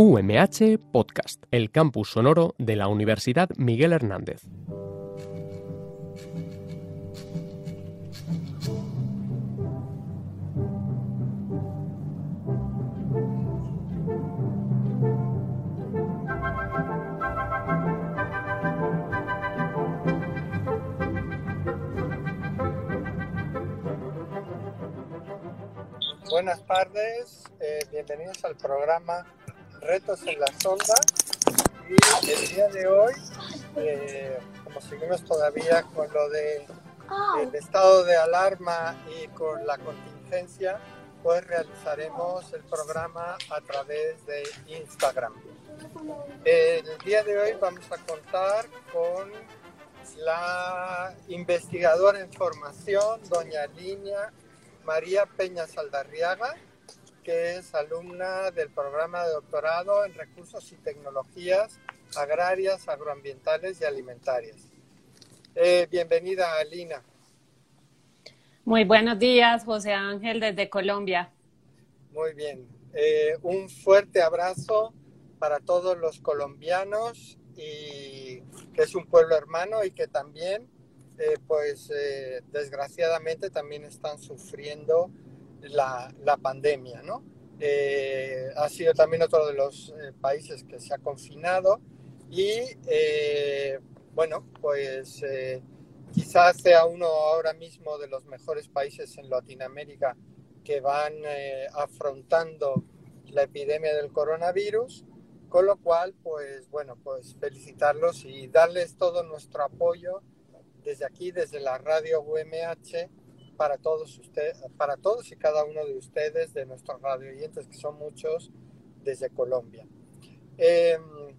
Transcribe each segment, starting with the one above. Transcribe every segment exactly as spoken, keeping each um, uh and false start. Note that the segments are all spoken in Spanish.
U M H Podcast, el campus sonoro de la Universidad Miguel Hernández. Buenas tardes, eh, bienvenidos al programa Retos en las Ondas. Y el día de hoy, eh, como seguimos todavía con lo de el estado de alarma y con la contingencia, pues realizaremos el programa a través de Instagram. El día de hoy vamos a contar con la investigadora en formación, doña Linia María Peña Saldarriaga, que es alumna del programa de doctorado en Recursos y Tecnologías Agrarias, Agroambientales y Alimentarias. Eh, bienvenida, Lina. Muy buenos días, José Ángel, desde Colombia. Muy bien. Eh, un fuerte abrazo para todos los colombianos, y que es un pueblo hermano y que también Eh, pues eh, desgraciadamente también están sufriendo la, la pandemia, ¿no? Eh, ha sido también otro de los eh, países que se ha confinado y eh, bueno, pues eh, quizás sea uno ahora mismo de los mejores países en Latinoamérica que van eh, afrontando la epidemia del coronavirus, con lo cual, pues bueno, pues felicitarlos y darles todo nuestro apoyo desde aquí, desde la radio U M H, para todos ustedes, para todos y cada uno de ustedes, de nuestros radio oyentes, que son muchos, desde Colombia. Eh,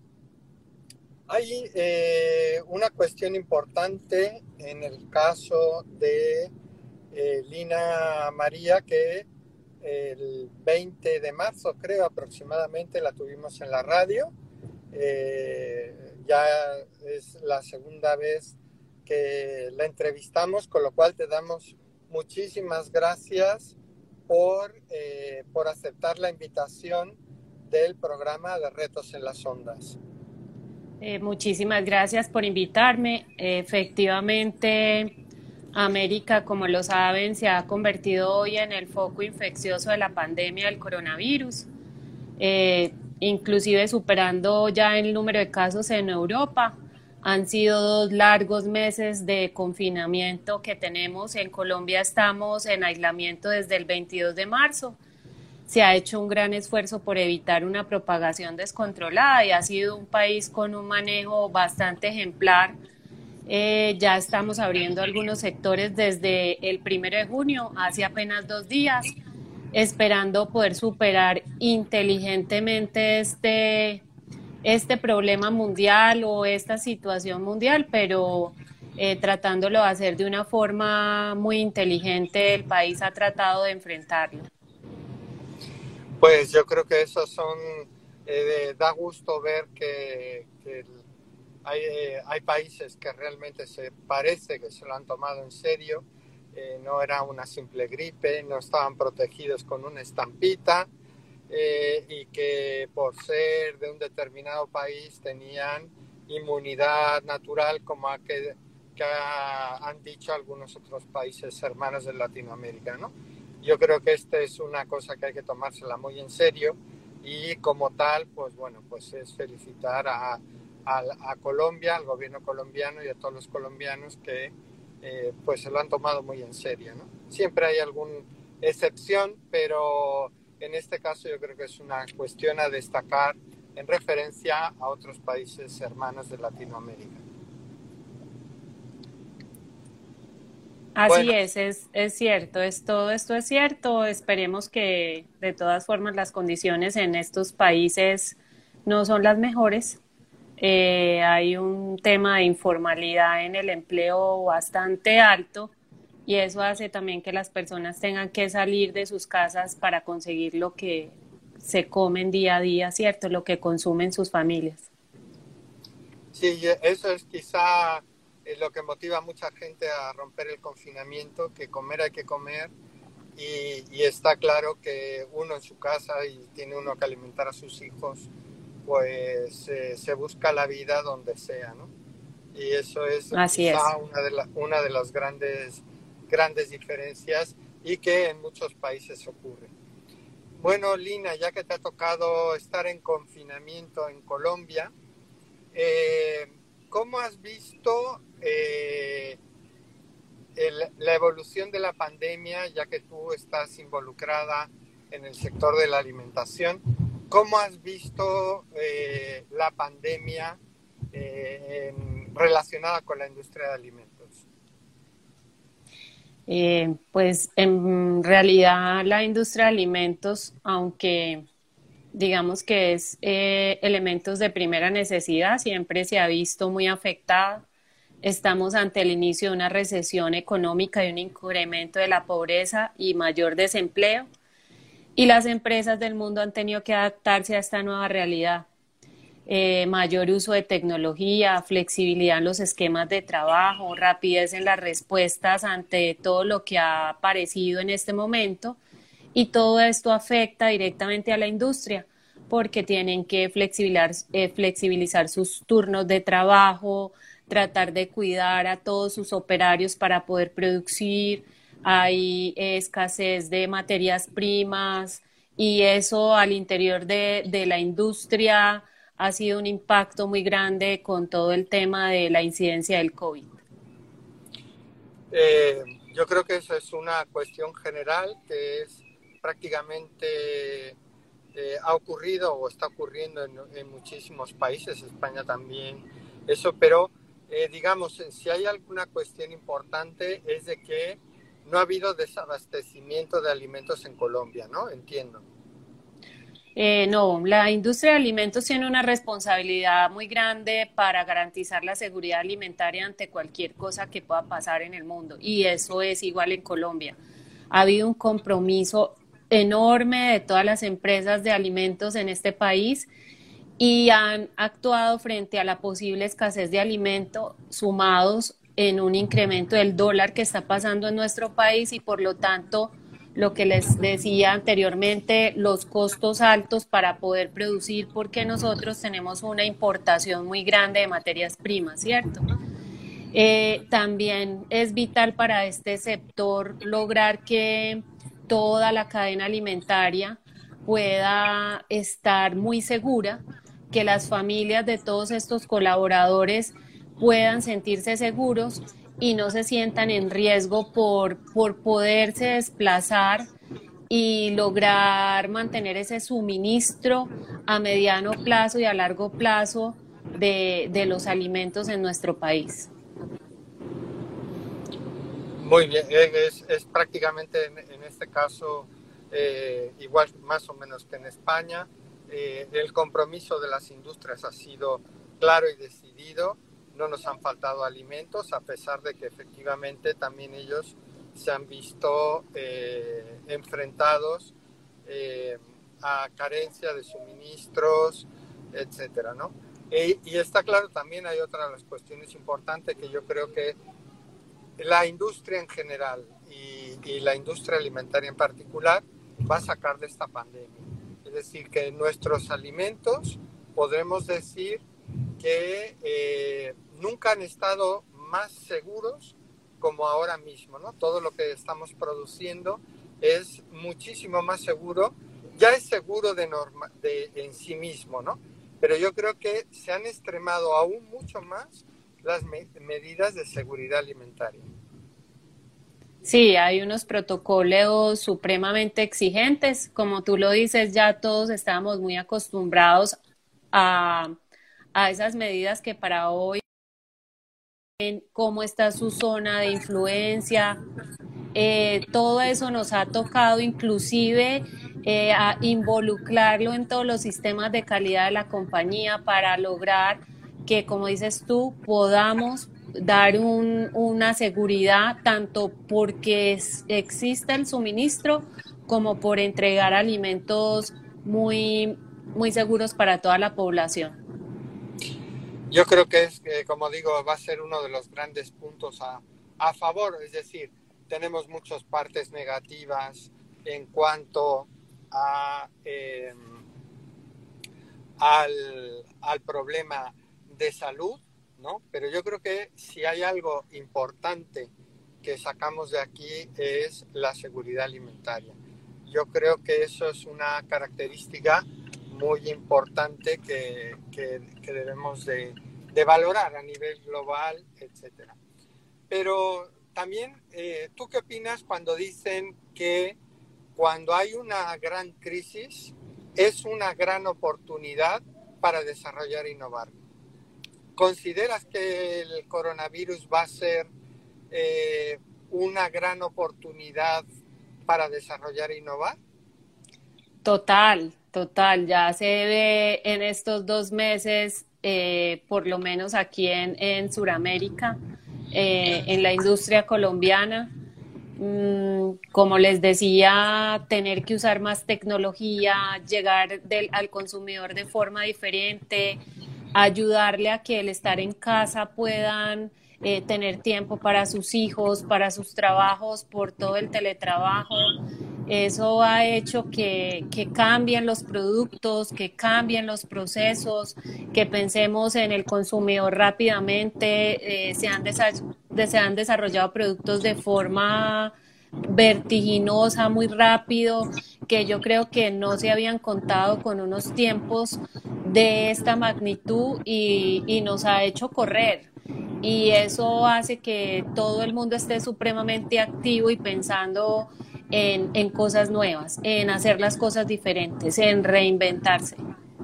hay eh, una cuestión importante en el caso de eh, Lina María, que el veinte de marzo, creo aproximadamente, la tuvimos en la radio. Eh, ya es la segunda vez que la entrevistamos, con lo cual te damos muchísimas gracias por, eh, por aceptar la invitación del programa de Retos en las Ondas. Eh, muchísimas gracias por invitarme. Eh, efectivamente, América, como lo saben, se ha convertido hoy en el foco infeccioso de la pandemia del coronavirus, eh, inclusive superando ya el número de casos en Europa. Han sido dos largos meses de confinamiento que tenemos. En Colombia estamos en aislamiento desde el veintidós de marzo. Se ha hecho un gran esfuerzo por evitar una propagación descontrolada y ha sido un país con un manejo bastante ejemplar. Eh, ya estamos abriendo algunos sectores desde el primero de junio, hace apenas dos días, esperando poder superar inteligentemente este... este problema mundial o esta situación mundial, pero eh, tratándolo de hacer de una forma muy inteligente, el país ha tratado de enfrentarlo. Pues yo creo que esos son, eh, da gusto ver que, que hay, eh, hay países que realmente se parece que se lo han tomado en serio, eh, no era una simple gripe, no estaban protegidos con una estampita, Eh, y que por ser de un determinado país tenían inmunidad natural, como a que, que ha, han dicho algunos otros países hermanos de Latinoamérica, ¿no? Yo creo que esta es una cosa que hay que tomársela muy en serio, y como tal, pues bueno, pues es felicitar a, a, a Colombia, al gobierno colombiano y a todos los colombianos que eh, pues se lo han tomado muy en serio, ¿no? Siempre hay alguna excepción, pero en este caso yo creo que es una cuestión a destacar en referencia a otros países hermanos de Latinoamérica. Así bueno. es, es, es cierto, es, todo esto es cierto. Esperemos que de todas formas las condiciones en estos países no son las mejores. Eh, hay un tema de informalidad en el empleo bastante alto, y eso hace también que las personas tengan que salir de sus casas para conseguir lo que se comen día a día, ¿cierto? Lo que consumen sus familias. Sí, eso es quizá lo que motiva a mucha gente a romper el confinamiento, que comer hay que comer, y, y está claro que uno en su casa y tiene uno que alimentar a sus hijos, pues eh, se busca la vida donde sea, ¿no? Y eso es Así es. quizá una de, la, una de las grandes, grandes diferencias y que en muchos países ocurre. Bueno, Lina, ya que te ha tocado estar en confinamiento en Colombia, eh, ¿cómo has visto eh, el, la evolución de la pandemia, ya que tú estás involucrada en el sector de la alimentación? ¿Cómo has visto eh, la pandemia eh, en, relacionada con la industria de alimentos? Eh, pues en realidad la industria de alimentos, aunque digamos que es eh, elementos de primera necesidad, siempre se ha visto muy afectada. Estamos ante el inicio de una recesión económica y un incremento de la pobreza y mayor desempleo, y las empresas del mundo han tenido que adaptarse a esta nueva realidad. Eh, mayor uso de tecnología, flexibilidad en los esquemas de trabajo, rapidez en las respuestas ante todo lo que ha aparecido en este momento, y todo esto afecta directamente a la industria porque tienen que flexibilizar, eh, flexibilizar sus turnos de trabajo, tratar de cuidar a todos sus operarios para poder producir. Hay eh, escasez de materias primas, y eso al interior de, de la industria ha sido un impacto muy grande con todo el tema de la incidencia del COVID. Eh, yo creo que eso es una cuestión general que es prácticamente eh, ha ocurrido o está ocurriendo en, en muchísimos países, España también, eso, pero eh, digamos, si hay alguna cuestión importante es de que no ha habido desabastecimiento de alimentos en Colombia, ¿no? Entiendo. Eh, no, la industria de alimentos tiene una responsabilidad muy grande para garantizar la seguridad alimentaria ante cualquier cosa que pueda pasar en el mundo, y eso es igual en Colombia. Ha habido un compromiso enorme de todas las empresas de alimentos en este país, y han actuado frente a la posible escasez de alimento, sumados en un incremento del dólar que está pasando en nuestro país, y por lo tanto lo que les decía anteriormente, los costos altos para poder producir, porque nosotros tenemos una importación muy grande de materias primas, ¿cierto? Eh, también es vital para este sector lograr que toda la cadena alimentaria pueda estar muy segura, que las familias de todos estos colaboradores puedan sentirse seguros y no se sientan en riesgo por, por poderse desplazar y lograr mantener ese suministro a mediano plazo y a largo plazo de, de los alimentos en nuestro país. Muy bien, es, es prácticamente en, en este caso eh, igual más o menos que en España. Eh, el compromiso de las industrias ha sido claro y decidido. No nos han faltado alimentos, a pesar de que efectivamente también ellos se han visto eh, enfrentados eh, a carencia de suministros, etcétera, ¿no? E, y está claro, también hay otra de las cuestiones importantes que yo creo que la industria en general y, y la industria alimentaria en particular va a sacar de esta pandemia. Es decir, que nuestros alimentos podremos decir que eh, nunca han estado más seguros como ahora mismo, ¿no? Todo lo que estamos produciendo es muchísimo más seguro. Ya es seguro de, norma, de en sí mismo, ¿no? Pero yo creo que se han extremado aún mucho más las me- medidas de seguridad alimentaria. Sí, hay unos protocolos supremamente exigentes. Como tú lo dices, ya todos estábamos muy acostumbrados a, a esas medidas que para hoy, cómo está su zona de influencia, eh, todo eso nos ha tocado inclusive eh, a involucrarlo en todos los sistemas de calidad de la compañía para lograr que, como dices tú, podamos dar un, una seguridad tanto porque es, exista el suministro como por entregar alimentos muy, muy seguros para toda la población. Yo creo que es, eh, como digo, va a ser uno de los grandes puntos a, a favor, es decir, tenemos muchas partes negativas en cuanto a, eh, al, al problema de salud, ¿no? Pero yo creo que si hay algo importante que sacamos de aquí es la seguridad alimentaria. Yo creo que eso es una característica muy importante que, que, que debemos de, de valorar a nivel global, etcétera. Pero también, eh, ¿tú qué opinas cuando dicen que cuando hay una gran crisis es una gran oportunidad para desarrollar e innovar? ¿Consideras que el coronavirus va a ser eh, una gran oportunidad para desarrollar e innovar? Total, total. Ya se ve en estos dos meses, eh, por lo menos aquí en, en Sudamérica, eh, en la industria colombiana, mmm, como les decía, tener que usar más tecnología, llegar del, al consumidor de forma diferente, ayudarle a que el estar en casa puedan eh, tener tiempo para sus hijos, para sus trabajos, por todo el teletrabajo. Eso ha hecho que, que cambien los productos, que cambien los procesos, que pensemos en el consumidor rápidamente. Eh, se, han desa- se han desarrollado productos de forma vertiginosa, muy rápido, que yo creo que no se habían contado con unos tiempos de esta magnitud y, y nos ha hecho correr. Y eso hace que todo el mundo esté supremamente activo y pensando en, en cosas nuevas, en hacer las cosas diferentes, en reinventarse.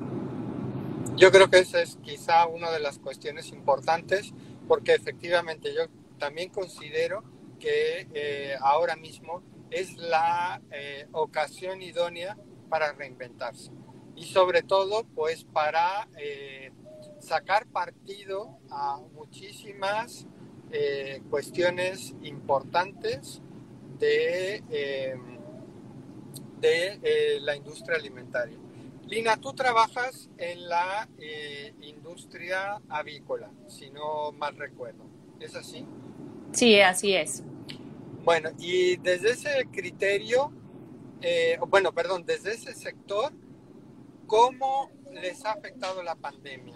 Yo creo que esa es quizá una de las cuestiones importantes, porque efectivamente yo también considero que eh, ahora mismo es la eh, ocasión idónea para reinventarse y sobre todo pues para eh, sacar partido a muchísimas eh, cuestiones importantes de, eh, de eh, la industria alimentaria. Lina, tú trabajas en la eh, industria avícola, si no mal recuerdo. ¿Es así? Sí, así es. Bueno, y desde ese criterio, eh, bueno, perdón, desde ese sector, ¿cómo les ha afectado la pandemia?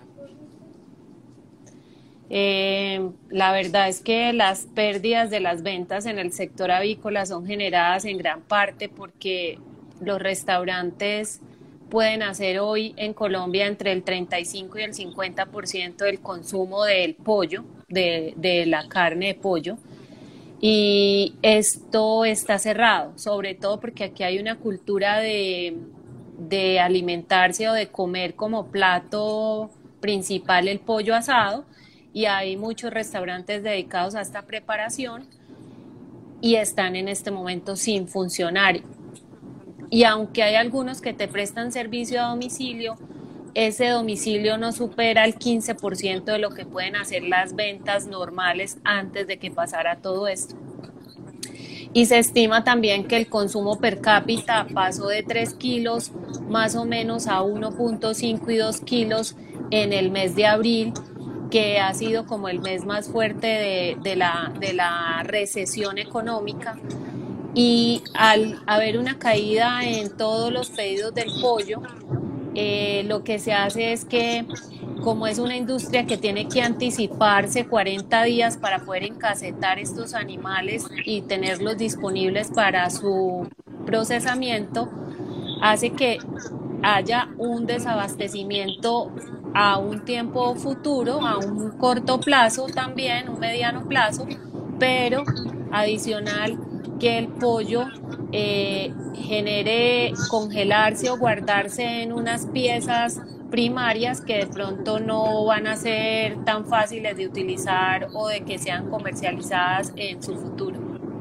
Eh, la verdad es que las pérdidas de las ventas en el sector avícola son generadas en gran parte porque los restaurantes pueden hacer hoy en Colombia entre el treinta y cinco y el cincuenta por ciento del consumo del pollo, de, de la carne de pollo. Y esto está cerrado, sobre todo porque aquí hay una cultura de, de alimentarse o de comer como plato principal el pollo asado, y hay muchos restaurantes dedicados a esta preparación y están en este momento sin funcionar. Y aunque hay algunos que te prestan servicio a domicilio, ese domicilio no supera el quince por ciento de lo que pueden hacer las ventas normales antes de que pasara todo esto. Y se estima también que el consumo per cápita pasó de tres kilos más o menos a uno punto cinco y dos kilos en el mes de abril, que ha sido como el mes más fuerte de, de, la, de la recesión económica. Y al haber una caída en todos los pedidos del pollo, eh, lo que se hace es que, como es una industria que tiene que anticiparse cuarenta días para poder encasetar estos animales y tenerlos disponibles para su procesamiento, hace que haya un desabastecimiento a un tiempo futuro, a un corto plazo también, un mediano plazo, pero adicional que el pollo eh, genere congelarse o guardarse en unas piezas primarias que de pronto no van a ser tan fáciles de utilizar o de que sean comercializadas en su futuro.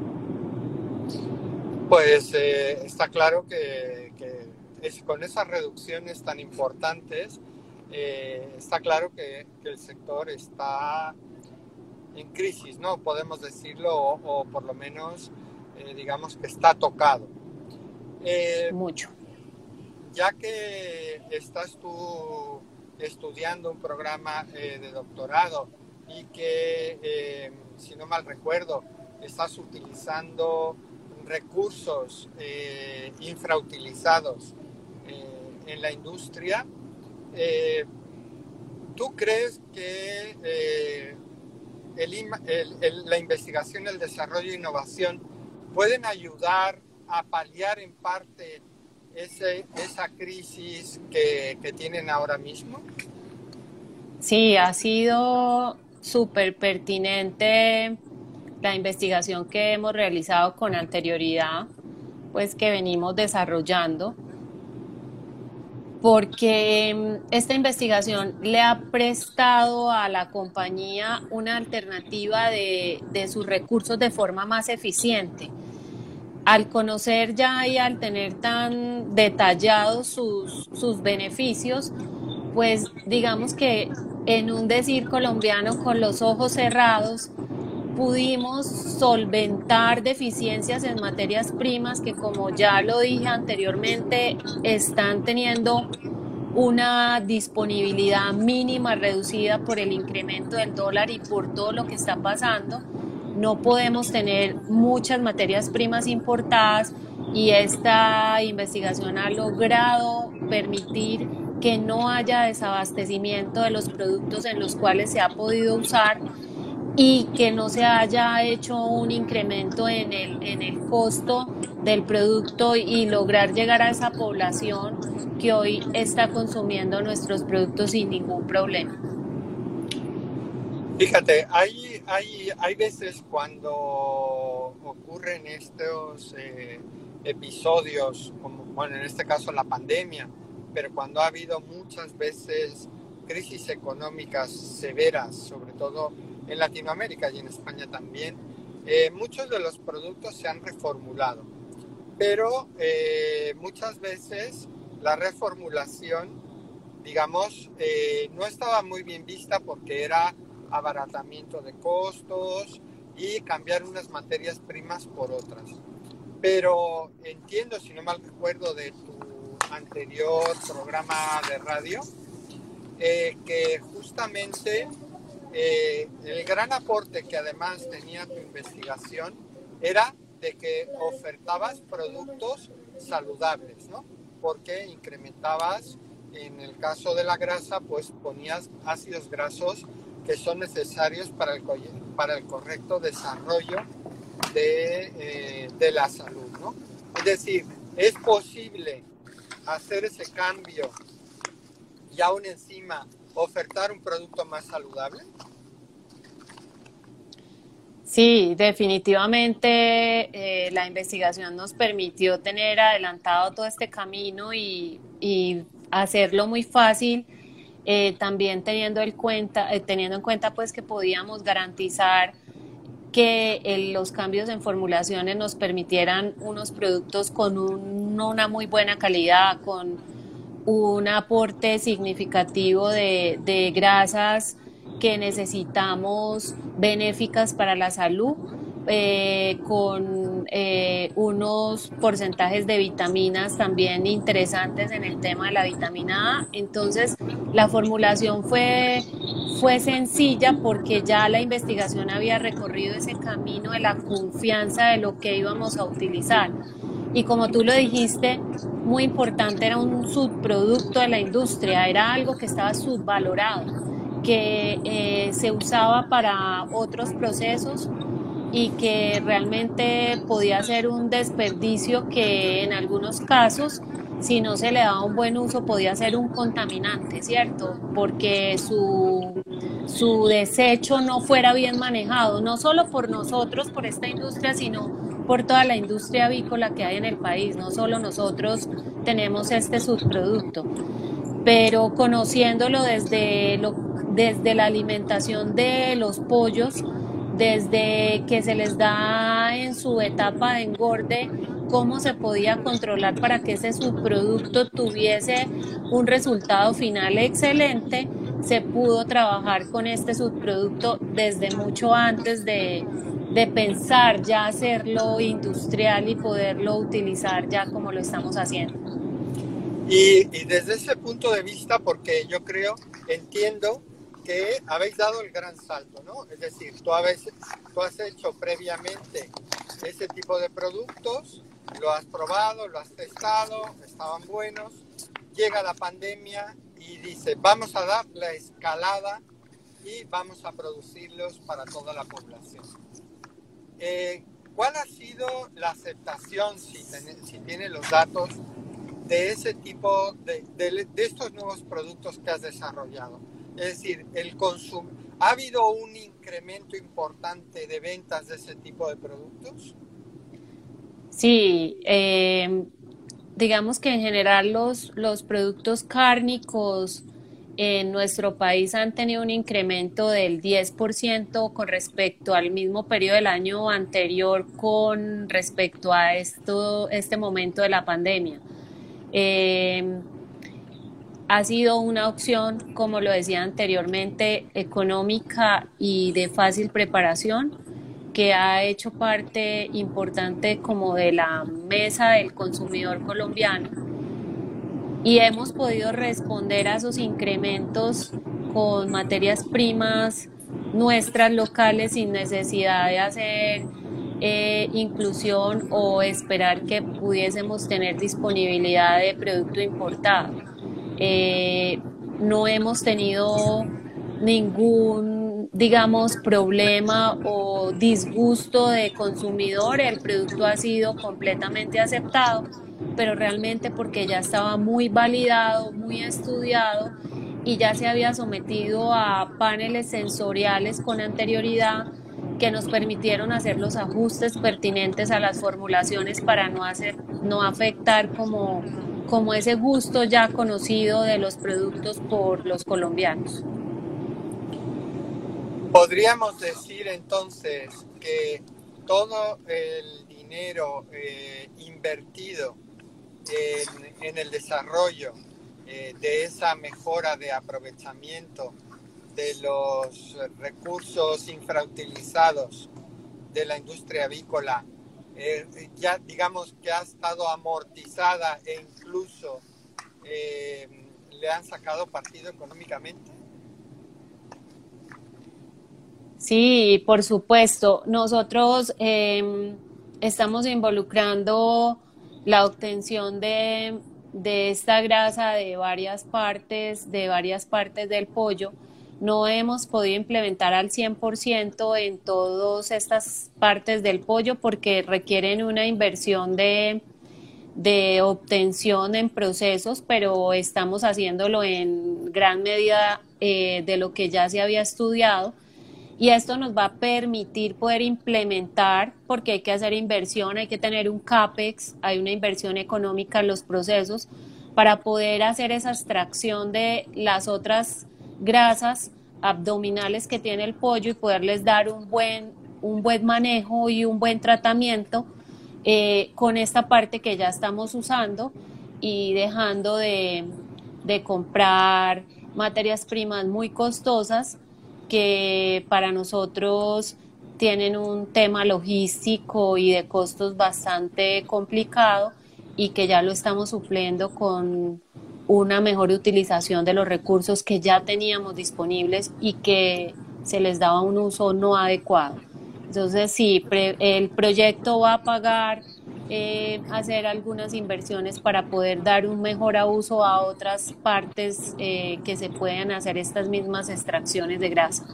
Pues eh, está claro que, que es, con esas reducciones tan importantes, eh, está claro que, que el sector está en crisis, ¿no? Podemos decirlo, o, o por lo menos eh, digamos que está tocado. Eh, Mucho. Ya que estás tú estudiando un programa eh, de doctorado y que, eh, si no mal recuerdo, estás utilizando recursos eh, infrautilizados eh, en la industria, eh, ¿tú crees que eh, el, el, el, la investigación, el desarrollo e innovación pueden ayudar a paliar en parte ese, esa crisis que, que tienen ahora mismo? Sí, ha sido súper pertinente la investigación que hemos realizado con anterioridad, pues que venimos desarrollando, porque esta investigación le ha prestado a la compañía una alternativa de, de sus recursos de forma más eficiente. Al conocer ya y al tener tan detallados sus, sus beneficios, pues digamos que en un decir colombiano con los ojos cerrados, pudimos solventar deficiencias en materias primas que, como ya lo dije anteriormente, están teniendo una disponibilidad mínima reducida por el incremento del dólar y por todo lo que está pasando. No podemos tener muchas materias primas importadas y esta investigación ha logrado permitir que no haya desabastecimiento de los productos en los cuales se ha podido usar y que no se haya hecho un incremento en el, en el costo del producto y lograr llegar a esa población que hoy está consumiendo nuestros productos sin ningún problema. Fíjate, hay, hay, hay veces cuando ocurren estos eh, episodios, como bueno, en este caso la pandemia, pero cuando ha habido muchas veces crisis económicas severas, sobre todo en Latinoamérica y en España también, eh, muchos de los productos se han reformulado, pero eh, muchas veces la reformulación, digamos, eh, no estaba muy bien vista porque era abaratamiento de costos y cambiar unas materias primas por otras. Pero entiendo, si no mal recuerdo, de tu anterior programa de radio, eh, que justamente eh, el gran aporte que además tenía tu investigación era de que ofertabas productos saludables, ¿no? Porque incrementabas, en el caso de la grasa, pues ponías ácidos grasos que son necesarios para el, para el correcto desarrollo de, eh, de la salud, ¿no? Es decir, es posible hacer ese cambio y aún encima ofertar un producto más saludable. Sí, definitivamente eh, la investigación nos permitió tener adelantado todo este camino y, y hacerlo muy fácil. Eh, también teniendo, el cuenta, eh, teniendo en cuenta pues que podíamos garantizar que el, los cambios en formulaciones nos permitieran unos productos con un, una muy buena calidad, con un aporte significativo de, de grasas que necesitamos benéficas para la salud, eh, con eh, unos porcentajes de vitaminas también interesantes en el tema de la vitamina A. Entonces, la formulación fue, fue sencilla porque ya la investigación había recorrido ese camino de la confianza de lo que íbamos a utilizar. Y como tú lo dijiste, muy importante, era un subproducto de la industria, era algo que estaba subvalorado, que eh, se usaba para otros procesos y que realmente podía ser un desperdicio que en algunos casos, si no se le daba un buen uso, podía ser un contaminante, ¿cierto? Porque su, su desecho no fuera bien manejado, no solo por nosotros, por esta industria, sino por toda la industria avícola que hay en el país. No solo nosotros tenemos este subproducto, pero conociéndolo desde, lo, desde la alimentación de los pollos, desde que se les da en su etapa de engorde, cómo se podía controlar para que ese subproducto tuviese un resultado final excelente, se pudo trabajar con este subproducto desde mucho antes de, de pensar ya hacerlo industrial y poderlo utilizar ya como lo estamos haciendo. Y, y desde ese punto de vista, porque yo creo, entiendo que habéis dado el gran salto, ¿no? Es decir, tú, habéis, tú has hecho previamente ese tipo de productos, lo has probado, lo has testado, estaban buenos, llega la pandemia y y dice, vamos a dar la escalada y vamos a producirlos para toda la población. Eh, ¿Cuál ha sido la aceptación, si, ten, si tiene los datos, de ese tipo de, de, de estos nuevos productos que has desarrollado? Es decir, el consumo, ¿ha habido un incremento importante de ventas de ese tipo de productos? Sí, eh, digamos que en general los, los productos cárnicos en nuestro país han tenido un incremento del diez por ciento con respecto al mismo periodo del año anterior con respecto a esto, este momento de la pandemia. Eh, ha sido una opción, como lo decía anteriormente, económica y de fácil preparación, que ha hecho parte importante como de la mesa del consumidor colombiano, y hemos podido responder a esos incrementos con materias primas nuestras locales sin necesidad de hacer eh, inclusión o esperar que pudiésemos tener disponibilidad de producto importado. Eh, no hemos tenido ningún, digamos, problema o disgusto de consumidor. El producto ha sido completamente aceptado, pero realmente porque ya estaba muy validado, muy estudiado y ya se había sometido a paneles sensoriales con anterioridad que nos permitieron hacer los ajustes pertinentes a las formulaciones para no hacer, no afectar como, como ese gusto ya conocido de los productos por los colombianos. Podríamos decir entonces que todo el dinero eh, invertido en, en el desarrollo eh, de esa mejora de aprovechamiento de los recursos infrautilizados de la industria avícola, eh, ya digamos que ha estado amortizada e incluso eh, le han sacado partido económicamente. Sí, por supuesto. Nosotros eh, estamos involucrando la obtención de, de esta grasa de varias partes, de varias partes del pollo. No hemos podido implementar al cien por ciento en todas estas partes del pollo porque requieren una inversión de, de obtención en procesos, pero estamos haciéndolo en gran medida eh, de lo que ya se había estudiado. Y esto nos va a permitir poder implementar, porque hay que hacer inversión, hay que tener un CAPEX, hay una inversión económica en los procesos, para poder hacer esa extracción de las otras grasas abdominales que tiene el pollo y poderles dar un buen, un buen manejo y un buen tratamiento eh, con esta parte que ya estamos usando y dejando de, de comprar materias primas muy costosas que para nosotros tienen un tema logístico y de costos bastante complicado y que ya lo estamos supliendo con una mejor utilización de los recursos que ya teníamos disponibles y que se les daba un uso no adecuado. Entonces sí, pre, el proyecto va a pagar eh, hacer algunas inversiones para poder dar un mejor uso a otras partes eh, que se puedan hacer estas mismas extracciones de grasa.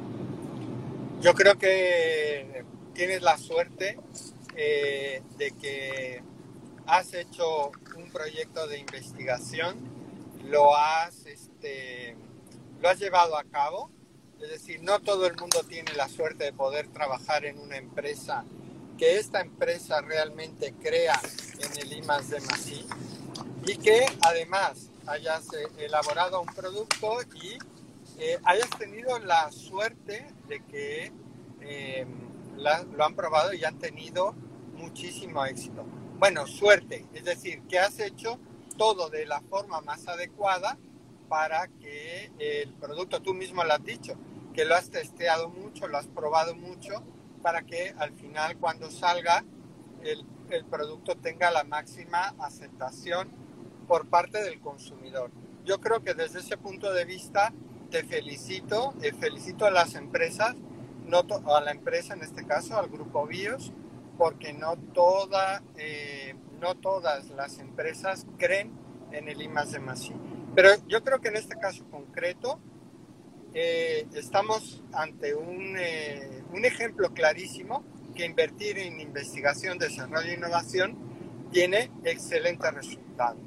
Yo creo que tienes la suerte eh, de que has hecho un proyecto de investigación, lo has, este, lo has llevado a cabo, es decir, no todo el mundo tiene la suerte de poder trabajar en una empresa, que esta empresa realmente crea en el I más D más I y que además hayas elaborado un producto y eh, hayas tenido la suerte de que eh, la, lo han probado y han tenido muchísimo éxito. Bueno, suerte, es decir, que has hecho todo de la forma más adecuada para que el producto, tú mismo lo has dicho, que lo has testeado mucho, lo has probado mucho, para que al final cuando salga el, el producto tenga la máxima aceptación por parte del consumidor. Yo creo que desde ese punto de vista te felicito, eh, felicito a las empresas, no to- a la empresa en este caso, al Grupo BIOS, porque no, toda, eh, no todas las empresas creen en el I más D más I. Pero yo creo que en este caso concreto eh, estamos ante un, eh, un ejemplo clarísimo que invertir en investigación, desarrollo e innovación tiene excelentes resultados.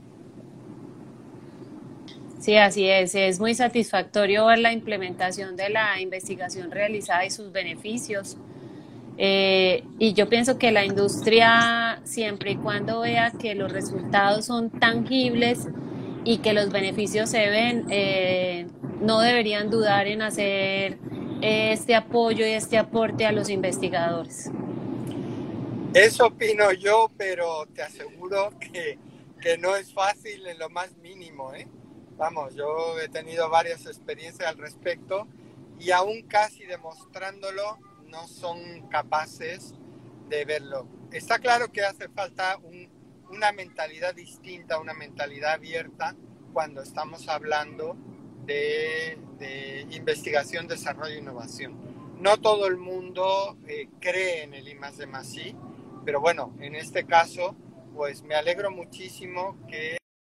Sí, así es. Es muy satisfactorio ver la implementación de la investigación realizada y sus beneficios. Eh, y yo pienso que la industria, siempre y cuando vea que los resultados son tangibles y que los beneficios se ven, eh, no deberían dudar en hacer eh, este apoyo y este aporte a los investigadores. Eso opino yo, pero te aseguro que, que no es fácil en lo más mínimo, ¿eh? Vamos, yo he tenido varias experiencias al respecto y aún casi demostrándolo no son capaces de verlo. Está claro que hace falta un, una mentalidad distinta, una mentalidad abierta cuando estamos hablando de, de investigación, desarrollo e innovación. No todo el mundo eh, cree en el I más D más I, pero bueno, en este caso, pues me alegro muchísimo que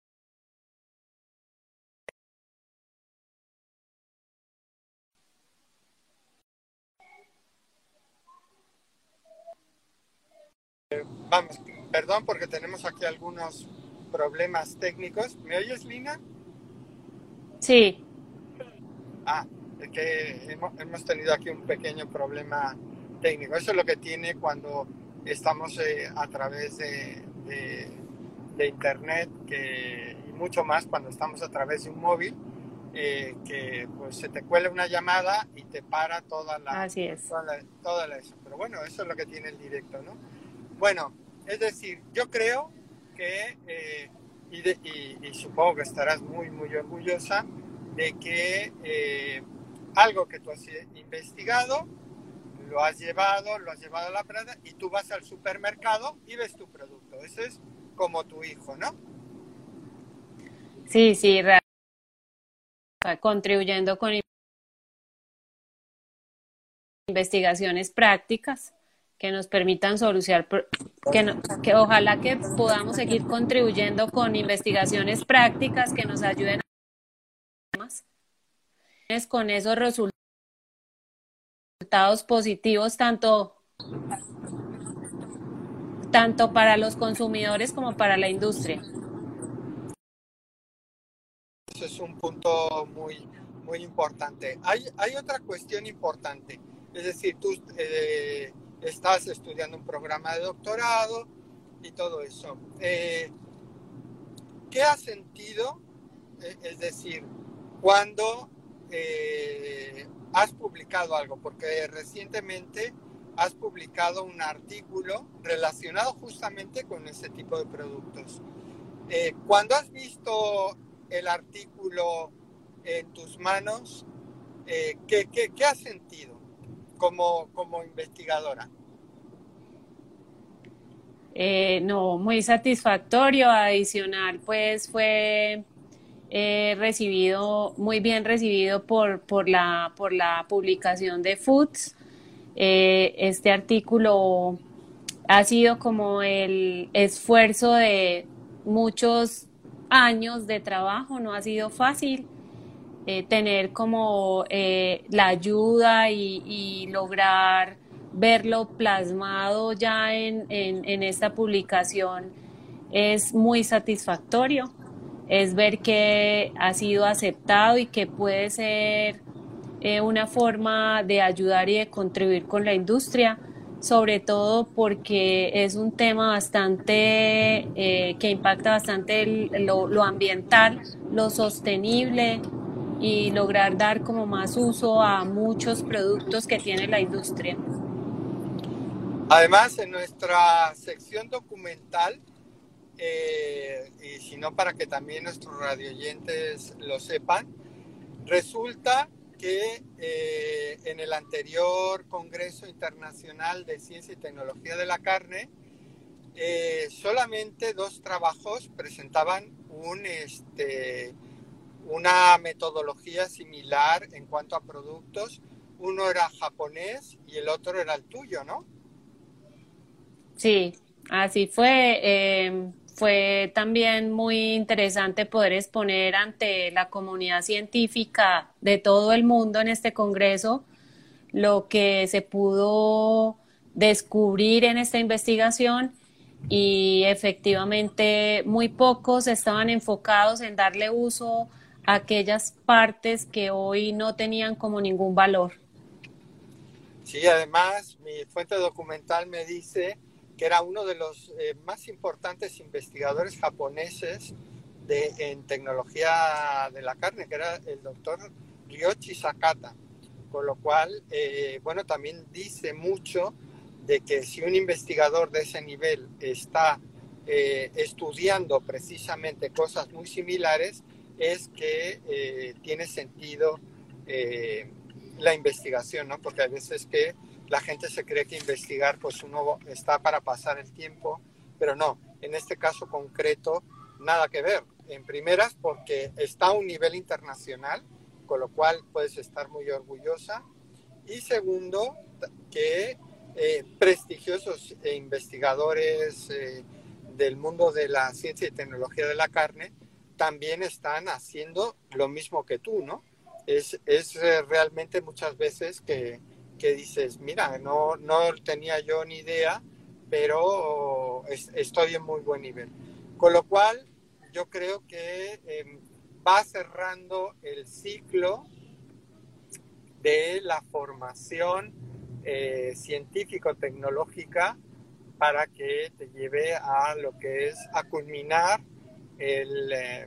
Vamos, perdón porque tenemos aquí algunos problemas técnicos. ¿Me oyes, Lina? Sí. Ah, es que hemos, hemos tenido aquí un pequeño problema técnico. Eso es lo que tiene cuando estamos eh, a través de, de, de internet que, y mucho más cuando estamos a través de un móvil, eh, que pues se te cuela una llamada y te para toda la, Así es. toda la, toda la eso. Pero bueno, eso es lo que tiene el directo, ¿no? Bueno, es decir, yo creo que, eh, y, de, y, y supongo que estarás muy, muy orgullosa de que eh, algo que tú has investigado, lo has llevado, lo has llevado a la práctica y tú vas al supermercado y ves tu producto. Ese es como tu hijo, ¿no? Sí, sí, contribuyendo con investigaciones prácticas que nos permitan solucionar, que, no, que ojalá que podamos seguir contribuyendo con investigaciones prácticas que nos ayuden a más con esos resultados positivos tanto, tanto para los consumidores como para la industria. Eso es un punto muy, muy importante. Hay, hay otra cuestión importante, es decir, tú eh, estás estudiando un programa de doctorado y todo eso. Eh, ¿Qué has sentido? Eh, es decir, cuando eh, has publicado algo, porque recientemente has publicado un artículo relacionado justamente con ese tipo de productos. Eh, cuando has visto el artículo en tus manos, eh, ¿qué, qué, qué has sentido como, como investigadora? Eh, no, muy satisfactorio. Adicional, pues fue eh, recibido, muy bien recibido por, por, la, por la publicación de Foods. Eh, este artículo ha sido como el esfuerzo de muchos años de trabajo, no ha sido fácil. Eh, tener como eh, la ayuda y, y lograr verlo plasmado ya en, en, en esta publicación es muy satisfactorio. Es ver que ha sido aceptado y que puede ser eh, una forma de ayudar y de contribuir con la industria, sobre todo porque es un tema bastante eh, que impacta bastante el, lo, lo ambiental, lo sostenible y lograr dar como más uso a muchos productos que tiene la industria. Además, en nuestra sección documental, eh, y si no para que también nuestros radioyentes lo sepan, resulta que eh, en el anterior Congreso Internacional de Ciencia y Tecnología de la Carne, eh, solamente dos trabajos presentaban un, este, una metodología similar en cuanto a productos. Uno era japonés y el otro era el tuyo, ¿no? Sí, así fue. Eh, fue también muy interesante poder exponer ante la comunidad científica de todo el mundo en este congreso lo que se pudo descubrir en esta investigación, y efectivamente muy pocos estaban enfocados en darle uso a aquellas partes que hoy no tenían como ningún valor. Sí, además mi fuente documental me dice que era uno de los eh, más importantes investigadores japoneses de, en tecnología de la carne, que era el doctor Ryoichi Sakata. Con lo cual, eh, bueno, también dice mucho de que si un investigador de ese nivel está eh, estudiando precisamente cosas muy similares, es que eh, tiene sentido eh, la investigación, ¿no? Porque a veces que la gente se cree que investigar, pues uno está para pasar el tiempo, pero no, en este caso concreto, nada que ver. En primeras, porque está a un nivel internacional, con lo cual puedes estar muy orgullosa. Y segundo, que eh, prestigiosos investigadores eh, del mundo de la ciencia y tecnología de la carne también están haciendo lo mismo que tú, ¿no? Es, es eh, realmente muchas veces que, que dices, mira, no, no tenía yo ni idea, pero es, estoy en muy buen nivel. Con lo cual, yo creo que eh, va cerrando el ciclo de la formación eh, científico-tecnológica para que te lleve a lo que es a culminar el, eh,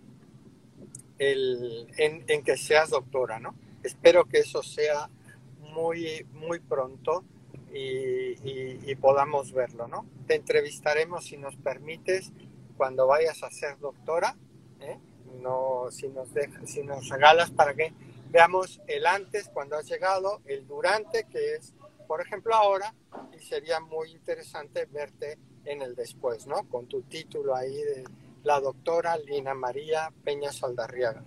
el, en, en que seas doctora, ¿no? Espero que eso sea muy, muy pronto y, y, y podamos verlo, ¿no? Te entrevistaremos, si nos permites, cuando vayas a ser doctora, ¿eh? No, si nos dejas, si nos regalas para que veamos el antes, cuando has llegado, el durante, que es, por ejemplo, ahora, y sería muy interesante verte en el después, ¿no? Con tu título ahí de la doctora Lina María Peña Saldarriaga.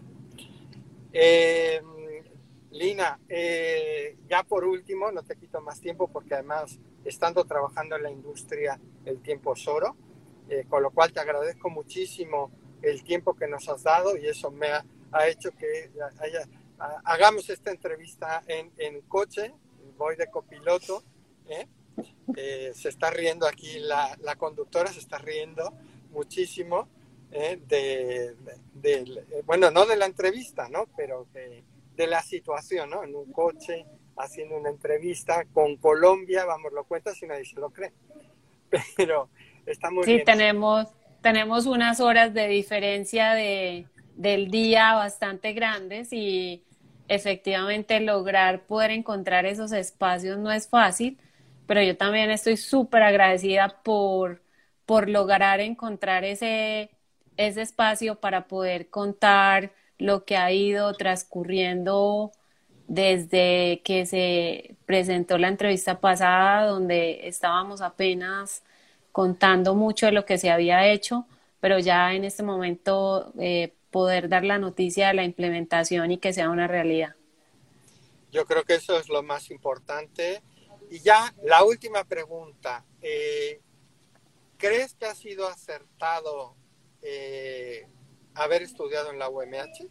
Eh, Lina, eh, ya por último, no te quito más tiempo porque además, estando trabajando en la industria, el tiempo es oro, eh, con lo cual te agradezco muchísimo el tiempo que nos has dado y eso me ha, ha hecho que haya, a, hagamos esta entrevista en, en coche, voy de copiloto, ¿eh? Eh, se está riendo aquí, la, la conductora se está riendo muchísimo, ¿eh? de, de, de, bueno, no de la entrevista, ¿no? Pero de, de la situación, ¿no? En un coche, haciendo una entrevista con Colombia, vamos, lo cuentas y nadie se lo cree, pero está muy sí, bien. tenemos, tenemos unas horas de diferencia de, del día bastante grandes, y efectivamente lograr poder encontrar esos espacios no es fácil, pero yo también estoy súper agradecida por, por lograr encontrar ese, ese espacio para poder contar lo que ha ido transcurriendo desde que se presentó la entrevista pasada, donde estábamos apenas contando mucho de lo que se había hecho, pero ya en este momento eh, poder dar la noticia de la implementación y que sea una realidad. Yo creo que eso es lo más importante. Y ya la última pregunta, eh, ¿crees que ha sido acertado eh, haber estudiado en la U M H?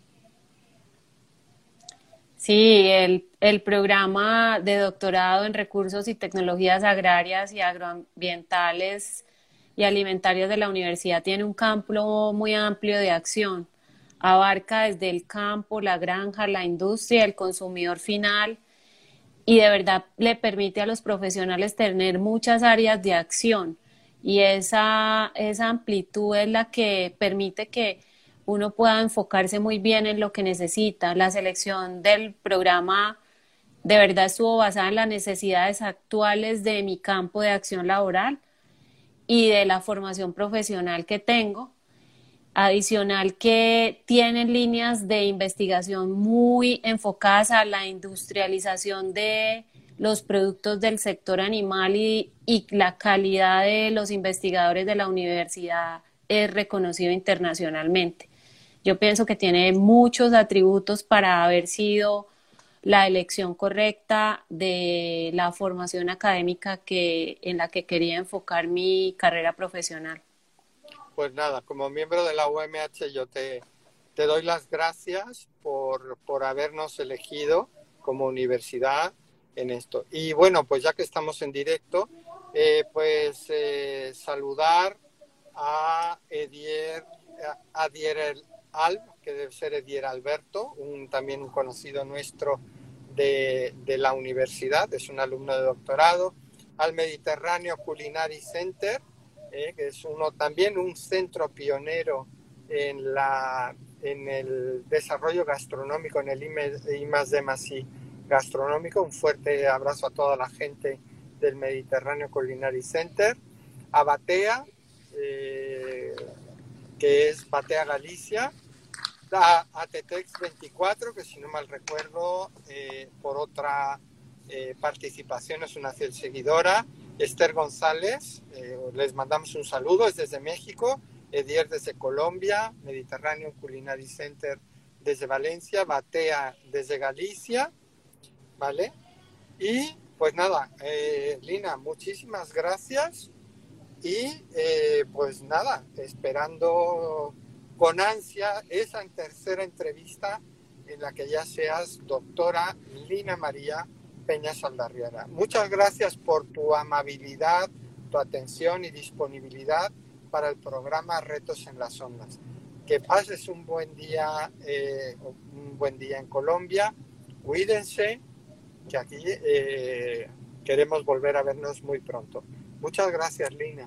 Sí, el, el programa de doctorado en recursos y tecnologías agrarias y agroambientales y alimentarias de la universidad tiene un campo muy amplio de acción. Abarca desde el campo, la granja, la industria, el consumidor final, y de verdad le permite a los profesionales tener muchas áreas de acción, y esa, esa amplitud es la que permite que uno pueda enfocarse muy bien en lo que necesita. La selección del programa de verdad estuvo basada en las necesidades actuales de mi campo de acción laboral y de la formación profesional que tengo. Adicional, que tienen líneas de investigación muy enfocadas a la industrialización de los productos del sector animal, y, y la calidad de los investigadores de la universidad es reconocido internacionalmente. Yo pienso que tiene muchos atributos para haber sido la elección correcta de la formación académica que, en la que quería enfocar mi carrera profesional. pues nada, como miembro de la U M H yo te, te doy las gracias por, por habernos elegido como universidad en esto. Y bueno, pues ya que estamos en directo, eh, pues eh, saludar a Edier, a Edier Al, que debe ser Edier Alberto, un, también un conocido nuestro de, de la universidad, es un alumno de doctorado, al Mediterráneo Culinary Center, eh, que es uno también un centro pionero en, la, en el desarrollo gastronómico, en el I más D más I gastronómico. Un fuerte abrazo a toda la gente del Mediterráneo Culinary Center, a Batea, eh, que es Batea Galicia, a, a Tetex veinticuatro, que si no mal recuerdo, eh, por otra eh, participación es una fiel seguidora, Esther González, eh, les mandamos un saludo, es desde México, Edier desde Colombia, Mediterráneo Culinary Center desde Valencia, Batea desde Galicia, ¿vale? Y pues nada, eh, Lina, muchísimas gracias y eh, pues nada, esperando con ansia esa tercera entrevista en la que ya seas doctora Lina María Peña Saldarriaga. Muchas gracias por tu amabilidad, tu atención y disponibilidad para el programa Retos en las Ondas. Que pases un buen día, eh, un buen día en Colombia. Cuídense, que aquí eh, queremos volver a vernos muy pronto. Muchas gracias, Lina.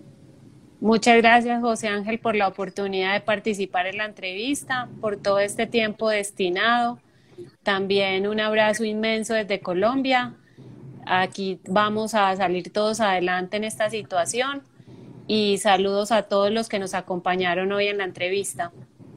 Muchas gracias, José Ángel, por la oportunidad de participar en la entrevista, por todo este tiempo destinado. También un abrazo inmenso desde Colombia. Aquí vamos a salir todos adelante en esta situación y saludos a todos los que nos acompañaron hoy en la entrevista.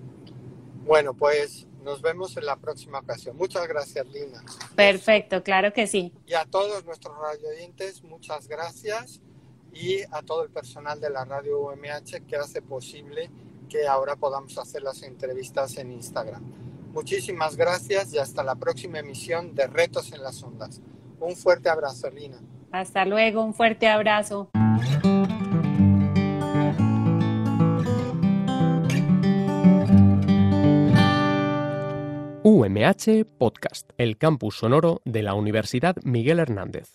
Bueno, pues nos vemos en la próxima ocasión. Muchas gracias, Lina. Perfecto, claro que sí. Y a todos nuestros radioyentes, muchas gracias. Y a todo el personal de la Radio U M H que hace posible que ahora podamos hacer las entrevistas en Instagram. Muchísimas gracias y hasta la próxima emisión de Retos en las Ondas. Un fuerte abrazo, Lina. Hasta luego, un fuerte abrazo. U M H Podcast, el campus sonoro de la Universidad Miguel Hernández.